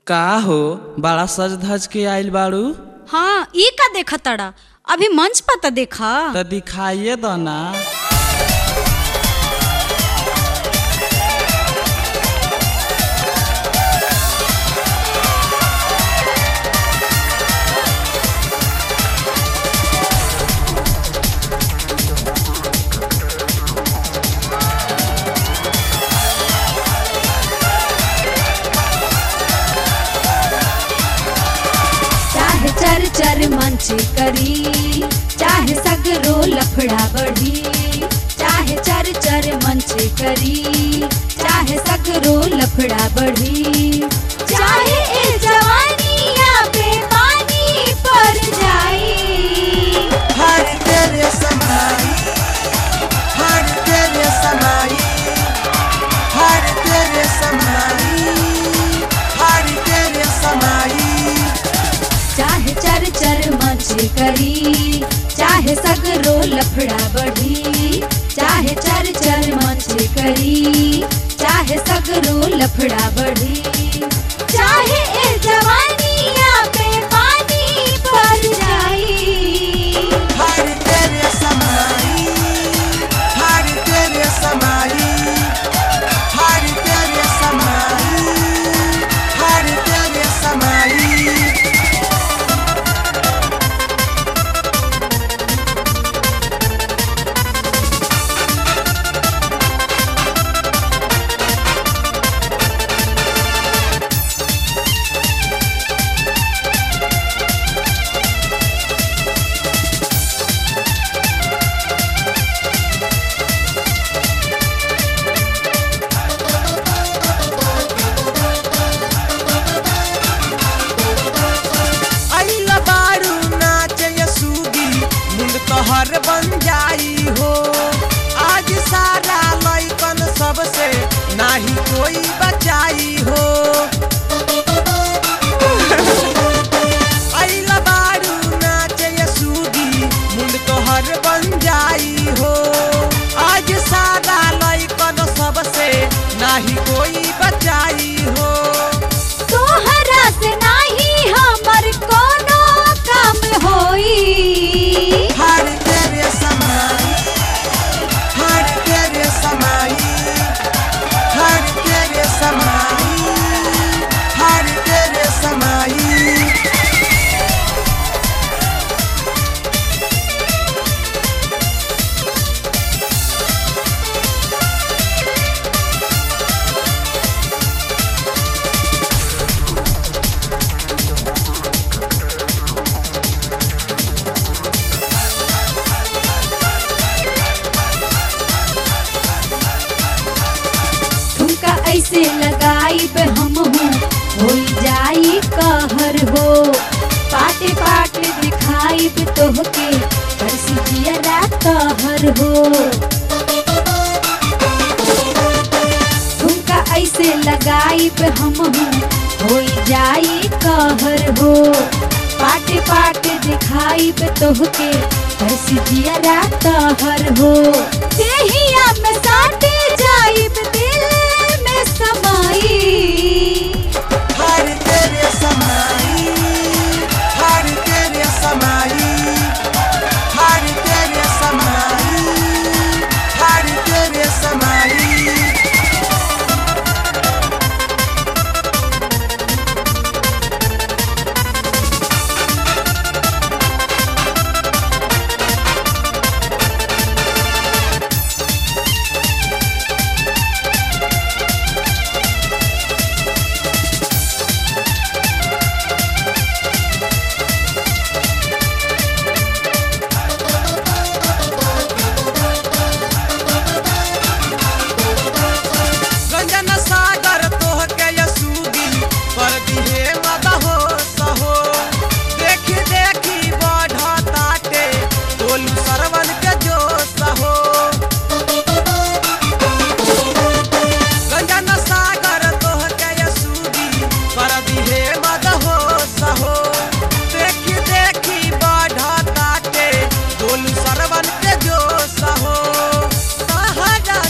का हो बड़ा सज धज के आइल बाड़ू? हाँ ई का देखा तड़ा अभी मंच पर तो देखा तो दिखाइए दो ना। चर चर मंच करी चाहे सगरो लफड़ा बढ़ी, चाहे चर चर मंच करी चाहे सगरो लफड़ा बढ़ी, चाहे ए जवानिया पे पानी पर जाई। हर तेरे समाई, हर तेरे समाई, हर तेरे समाई, हर तेरे समाई। चाहे चर चर मंच करी चाहे सगरो लफड़ा बढ़ी, चाहे चर चर मंच करी चाहे सगरो लफड़ा बढ़ी, चाहे ए जवानिया पे पानी पर जाई। हर तेरे समाई, हर तेरे समाई, हर तेरे समाई, हर तेरे समाई। तोहर बन जाई हो आज सारा लइकन सबसे नाही कोई बचाई हो। आइला बारू नाचे सूगी मुंड तोहर बन जाई हो आज सारा लइकन सबसे नाही कोई बचाई हो। तोहरा से नाही हमर कोनो काम होई। हर तेरे समाई, हर तेरे समाई, हर तेरे समाई, हर तेरे समाई। ऐसे लगाई पे हम हो जाई कहर हो, पाटे पाटे दिखाई पे तोहके बरसी जिया कहर हो। तुमका ऐसे लगाई पे हम हो जाई कहर हो, पाटे पाटे दिखाई पे तोहके बरसी जिया कहर हो। देहिया में साटे जाई पे दिल समाई। हर तेरे समाई, हर तेरे समाई, हर तेरे समाई, हर तेरे समाई।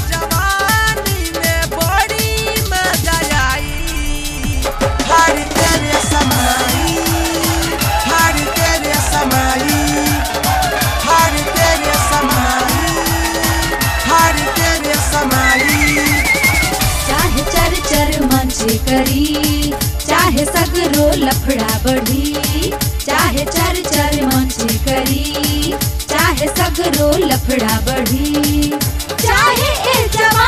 हर चर मंच करी, चाहे सगरो लफड़ा बढ़ी, चाहे चर चर मंच करी, चाहे सगरो लफड़ा बढ़ी, चाहे ए जवानी